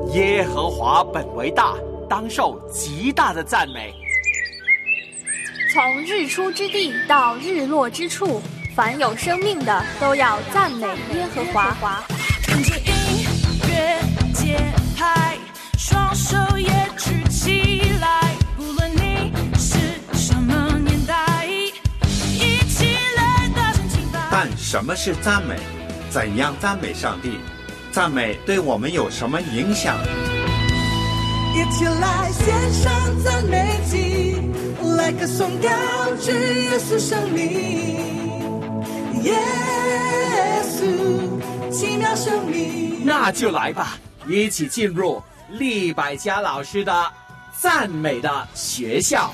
耶和华本为大，当受极大的赞美。 从日出之地到日落之处，凡有生命的都要赞美耶和华。 跟着音乐节拍，双手也举起来，不论你是什么年代，一起来大声敬拜。 但什么是赞美？怎样赞美上帝？赞美对我们有什么影响？ 一起来献上赞美祭，来歌颂高举耶稣生命，耶稣奇妙生命。 那就来吧，一起进入利百加老师的赞美的学校。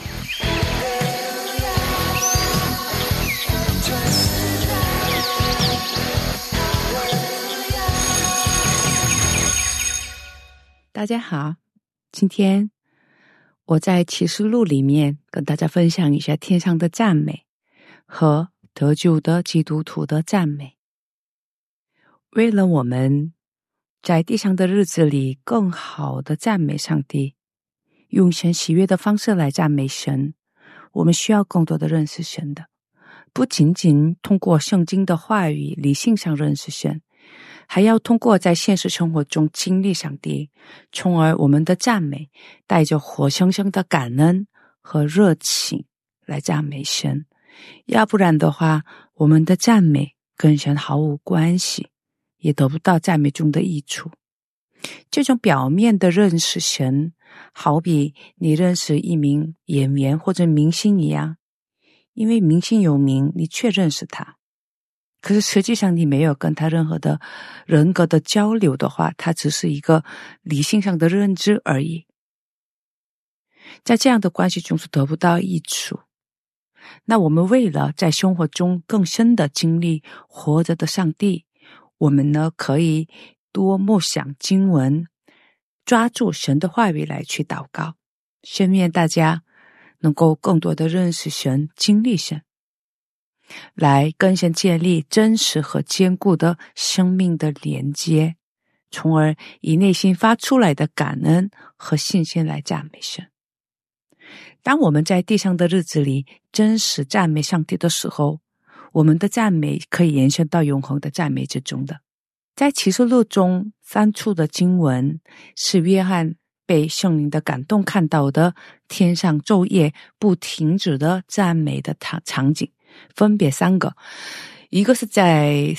大家好，今天我在启示录里面跟大家分享一下天上的赞美和得救的基督徒的赞美。为了我们在地上的日子里更好的赞美上帝，用神喜悦的方式来赞美神，我们需要更多的认识神的，不仅仅通过圣经的话语理性上认识神，还要通过在现实生活中经历上帝，从而我们的赞美带着活生生的感恩和热情来赞美神。要不然的话，我们的赞美跟神毫无关系，也得不到赞美中的益处。这种表面的认识神，好比你认识一名演员或者明星一样，因为明星有名，你却认识他，可是实际上你没有跟他任何的人格的交流的话，他只是一个理性上的认知而已。在这样的关系中是得不到益处。那我们为了在生活中更深的经历活着的上帝，我们呢可以多默想经文，抓住神的话语来去祷告，希望大家能够更多的认识神，经历神，来跟神建立真实和坚固的生命的连接，从而以内心发出来的感恩和信心来赞美神。当我们在地上的日子里真实赞美上帝的时候，我们的赞美可以延伸到永恒的赞美之中的。在启示录中3处的经文是约翰被圣灵的感动看到的天上昼夜不停止的赞美的场景，分别3个。一个是在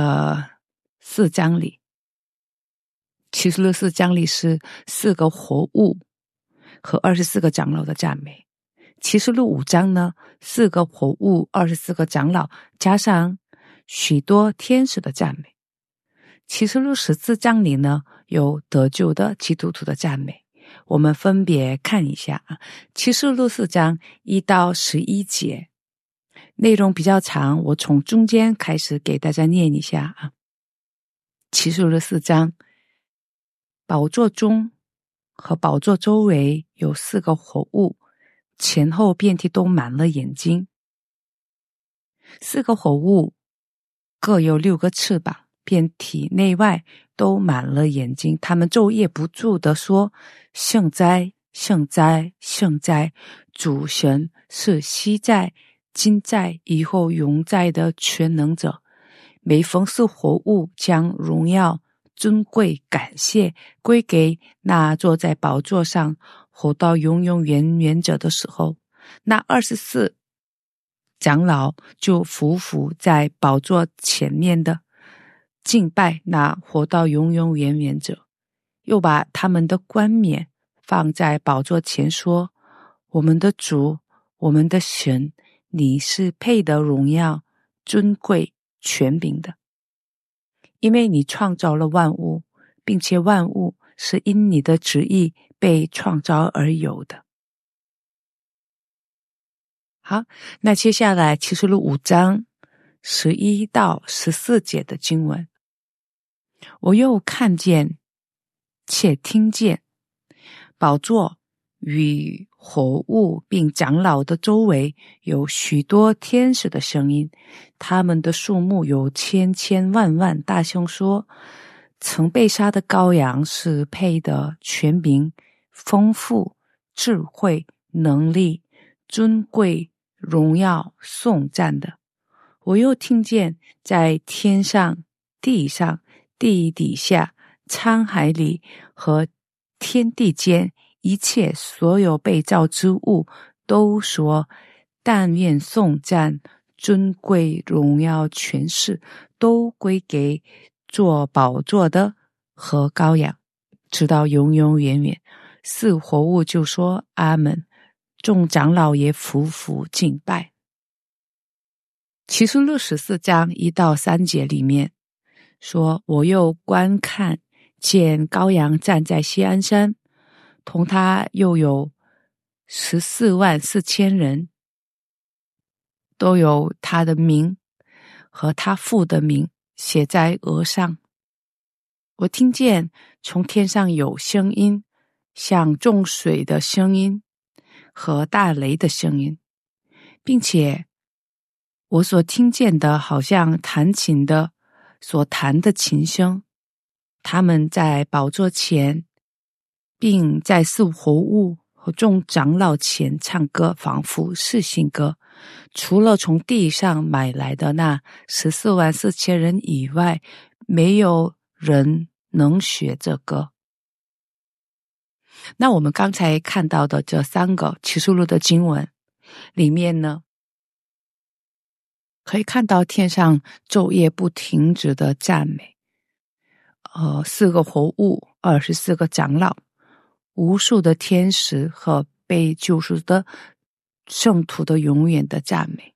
4章里，启示录4章里是4个活物和24个长老的赞美。启示录5章呢，4个活物24个长老加上许多天使的赞美。启示录14章里呢，有得救的基督徒的赞美。我们分别看一下啊，启示录4章1到11节，内容比较长，我从中间开始给大家念一下啊。启示录4章，宝座中和宝座周围有4个活物，前后遍体都满了眼睛。4个活物各有6个翅膀，遍体内外都满了眼睛，他们昼夜不住地说：圣哉，圣哉，圣哉，主神是昔在、今在、以后永在的全能者。每逢是活物将荣耀、尊贵、感谢归给那坐在宝座上活到永永远远者的时候，那24长老就匍匐在宝座前面的敬拜那活到永永远远者，又把他们的冠冕放在宝座前说：我们的主，我们的神，你是配得荣耀、尊贵、权柄的，因为你创造了万物，并且万物是因你的旨意被创造而有的。好，那接下来启示录5章11到14节的经文。我又看见且听见宝座与活物并长老的周围有许多天使的声音，他们的数目有千千万万，大声说： 曾被杀的羔羊是配得全名、丰富、智慧、能力、尊贵、荣耀、颂赞的。我又听见在天上、地上、地底下、沧海里和天地间一切所有被造之物都说，但愿颂赞、尊贵、荣耀、权势都归给做宝座的和羔羊，直到永永远远。四活物就说阿们，众长老也匍匐敬拜。启示录14章1到3节里面说，我又观看，见羔羊站在锡安山，同他又有144000人，都有他的名和他父的名写在额上。我听见从天上有声音，像众水的声音和大雷的声音，并且我所听见的好像弹琴的所弹的琴声。他们在宝座前，并在四活物和众长老前唱歌，仿佛是新歌。除了从地上买来的那144000人以外，没有人能学这歌。那我们刚才看到的这3个启示录的经文里面呢，可以看到天上昼夜不停止的赞美，4个活物，24个长老，无数的天使和被救赎的圣徒的永远的赞美。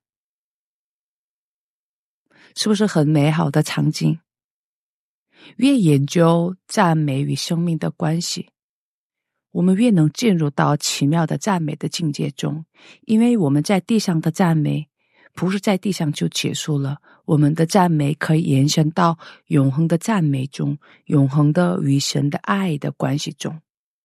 是不是很美好的场景？越研究赞美与生命的关系，我们越能进入到奇妙的赞美的境界中。因为我们在地上的赞美不是在地上就结束了，我们的赞美可以延伸到永恒的赞美中，永恒的与神的爱的关系中。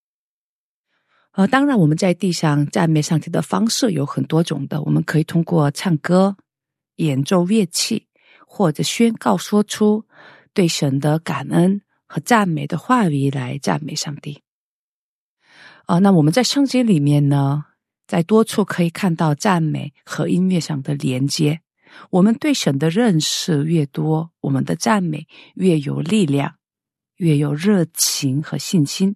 当然我们在地上赞美上帝的方式有很多种的，我们可以通过唱歌、演奏乐器，或者宣告说出对神的感恩和赞美的话语来赞美上帝。那我们在圣经里面呢，在多处可以看到赞美和音乐上的连接。我们对神的认识越多，我们的赞美越有力量，越有热情和信心。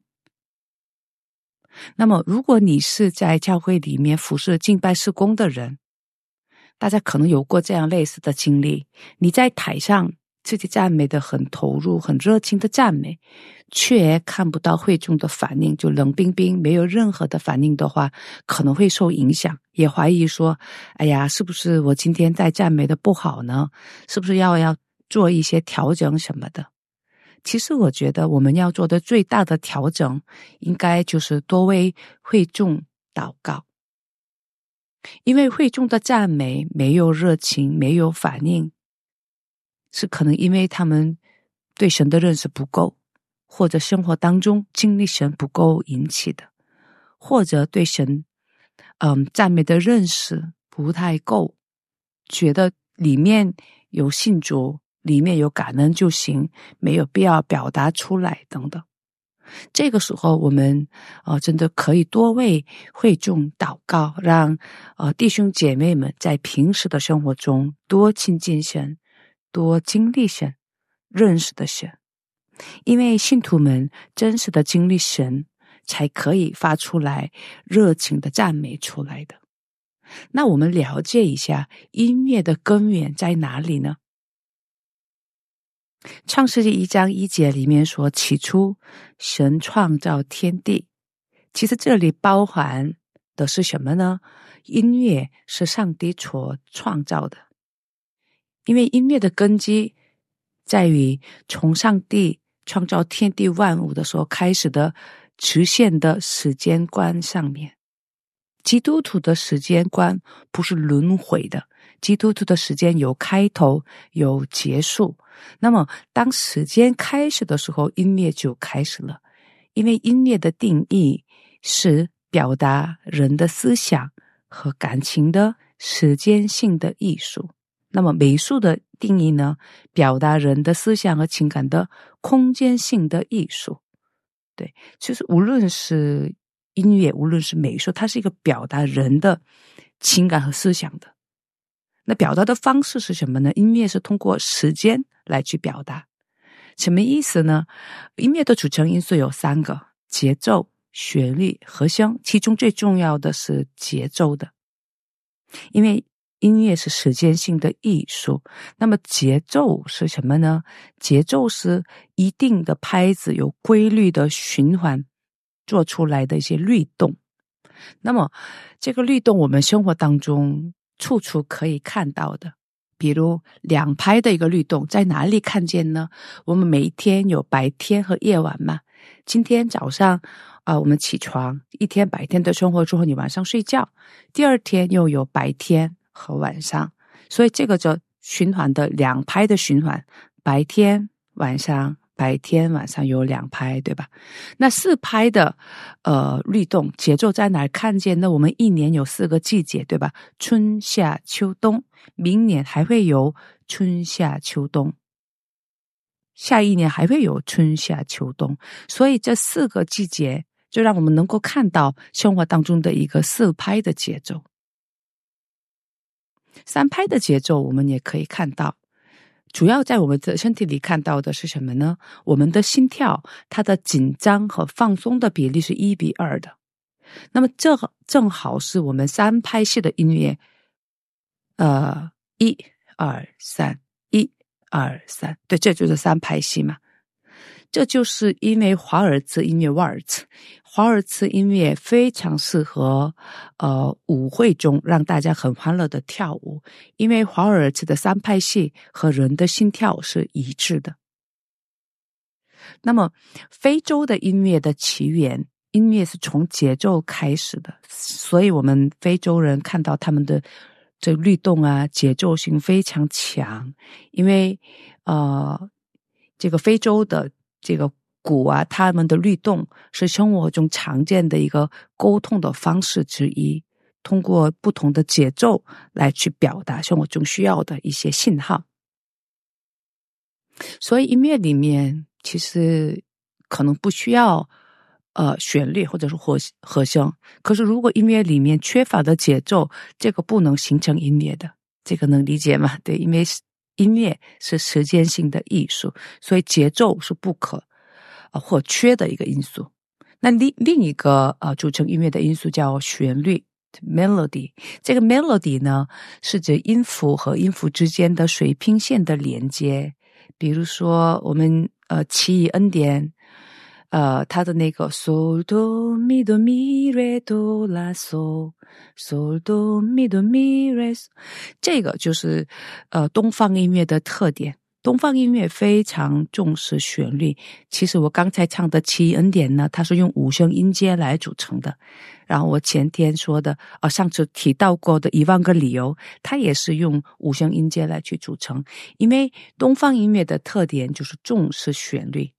那么如果你是在教会里面服侍敬拜事工的人，大家可能有过这样类似的经历，你在台上自己赞美的很投入，很热情的赞美，却看不到会众的反应，就冷冰冰没有任何的反应的话，可能会受影响，也怀疑说，哎呀，是不是我今天在赞美的不好呢？是不是要做一些调整什么的？其实我觉得我们要做的最大的调整，应该就是多为会众祷告。因为会众的赞美没有热情，没有反应，是可能因为他们对神的认识不够，或者生活当中经历神不够引起的，或者对神赞美的认识不太够，觉得里面有信主，里面有感恩就行，没有必要表达出来等等。这个时候我们真的可以多为会众祷告，让弟兄姐妹们在平时的生活中多亲近神，多经历神，认识的神。因为信徒们真实的经历神，才可以发出来热情的赞美出来的。那我们了解一下音乐的根源在哪里呢？创世纪1章1节里面说，起初神创造天地。其实这里包含的是什么呢？音乐是上帝所创造的。因为音乐的根基在于从上帝创造天地万物的时候开始的直线的时间观上面。基督徒的时间观不是轮回的，基督徒的时间有开头有结束。那么当时间开始的时候，音乐就开始了。因为音乐的定义是表达人的思想和感情的时间性的艺术。 那么美术的定义呢，表达人的思想和情感的空间性的艺术。对，就是无论是音乐，无论是美术，它是一个表达人的情感和思想的。那表达的方式是什么呢？音乐是通过时间来去表达。什么意思呢？音乐的组成因素有3个：节奏、旋律、和声，其中最重要的是节奏的。因为音乐是时间性的艺术，那么节奏是什么呢？节奏是一定的拍子有规律的循环做出来的一些律动。那么这个律动我们生活当中处处可以看到的，比如2拍的一个律动，在哪里看见呢？我们每一天有白天和夜晚嘛。今天早上我们起床，一天白天的生活之后，你晚上睡觉，第二天又有白天和晚上，所以这个就循环的2拍的循环，白天晚上，白天晚上有2拍，对吧？那4拍的律动节奏在哪看见呢？我们一年有4个季节，对吧？春夏秋冬，明年还会有春夏秋冬，下一年还会有春夏秋冬，所以这4个季节就让我们能够看到生活当中的一个4拍的节奏。3拍的节奏我们也可以看到，主要在我们的身体里看到的是什么呢？我们的心跳，它的紧张和放松的比例是1:2的。那么这正好是我们3拍式的音乐1 2 3 1 2 3，对，这就是3拍戏嘛。这就是因为华尔兹音乐 Waltz， 华尔兹音乐非常适合舞会中让大家很欢乐的跳舞，因为华尔兹的3拍戏和人的心跳是一致的。那么非洲的音乐的起源，音乐是从节奏开始的，所以我们非洲人看到他们的这律动啊，节奏性非常强，因为这个非洲的这个鼓啊，他们的律动是生活中常见的一个沟通的方式之一，通过不同的节奏来去表达生活中需要的一些信号。所以音乐里面其实可能不需要旋律或者是和声，可是如果音乐里面缺乏的节奏，这个不能形成音乐的，这个能理解吗？对，因为音乐是时间性的艺术，所以节奏是不可或缺的一个因素。那另一个组成音乐的因素叫旋律 melody。 这个 melody 呢，是指音符和音符之间的水平线的连接。比如说我们奇异恩典它的那个 sol do mi do mi re do la sol sol do mi do mi re， 这个就是东方音乐的特点。东方音乐非常重视旋律，其实我刚才唱的奇异恩典呢，它是用5声音阶来组成的。然后我前天说的上次提到过的1万个理由，它也是用5声音阶来去组成。因为东方音乐的特点就是重视旋律，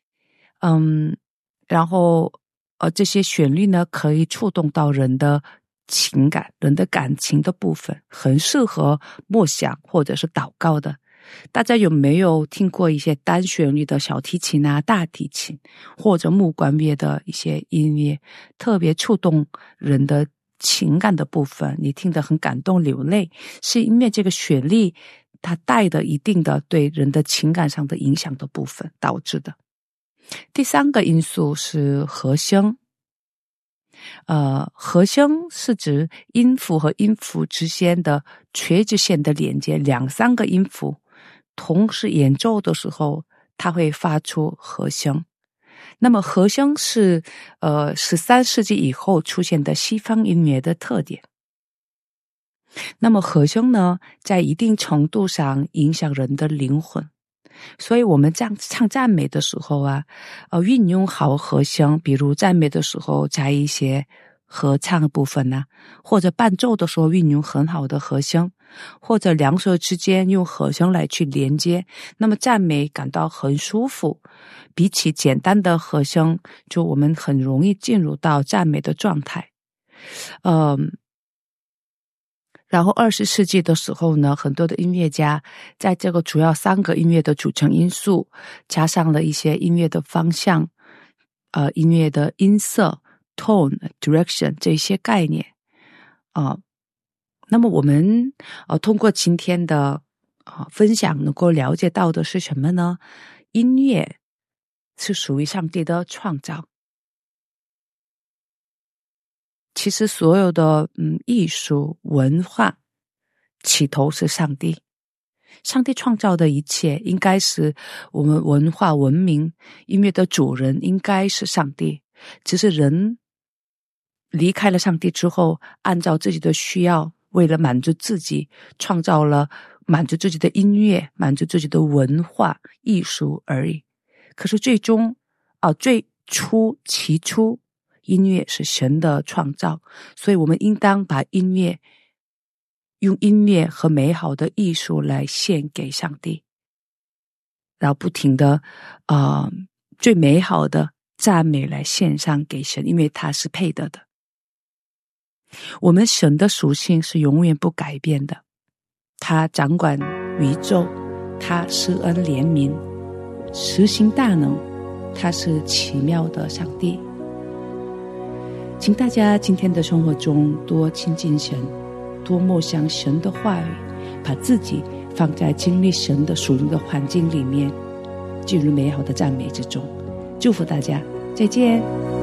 然后这些旋律呢，可以触动到人的情感，人的感情的部分，很适合默想或者是祷告的。大家有没有听过一些单旋律的小提琴啊、大提琴或者木管乐的一些音乐，特别触动人的情感的部分，你听得很感动流泪，是因为这个旋律它带的一定的对人的情感上的影响的部分导致的。第3个因素是和声。和声是指音符和音符之间的垂直线的连接，2、3个音符同时演奏的时候，它会发出和声。那么和声是13世纪以后出现的西方音乐的特点。那么和声呢，在一定程度上影响人的灵魂。所以我们唱赞美的时候运用好和声，比如赞美的时候加一些合唱的部分或者伴奏的时候运用很好的和声，或者2首之间用和声来去连接，那么赞美感到很舒服。比起简单的和声，就我们很容易进入到赞美的状态。 然后20世纪的时候呢，很多的音乐家在这个主要3个音乐的组成因素，加上了一些音乐的方向，音乐的音色 tone direction 这些概念那么我们通过今天的分享能够了解到的是什么呢？音乐是属于上帝的创造。其实所有的艺术文化起头是上帝，上帝创造的一切应该是我们文化文明音乐的主人应该是上帝，只是人离开了上帝之后，按照自己的需要，为了满足自己，创造了满足自己的音乐，满足自己的文化艺术而已。可是最终起初音乐是神的创造，所以我们应当把用音乐和美好的艺术来献给上帝，然后不停的最美好的赞美来献上给神，因为他是配得的。我们神的属性是永远不改变的，他掌管宇宙，他施恩怜悯，实行大能，他是奇妙的上帝。请大家今天的生活中多亲近神，多默想神的话语，把自己放在经历神的属灵的环境里面，进入美好的赞美之中。祝福大家，再见。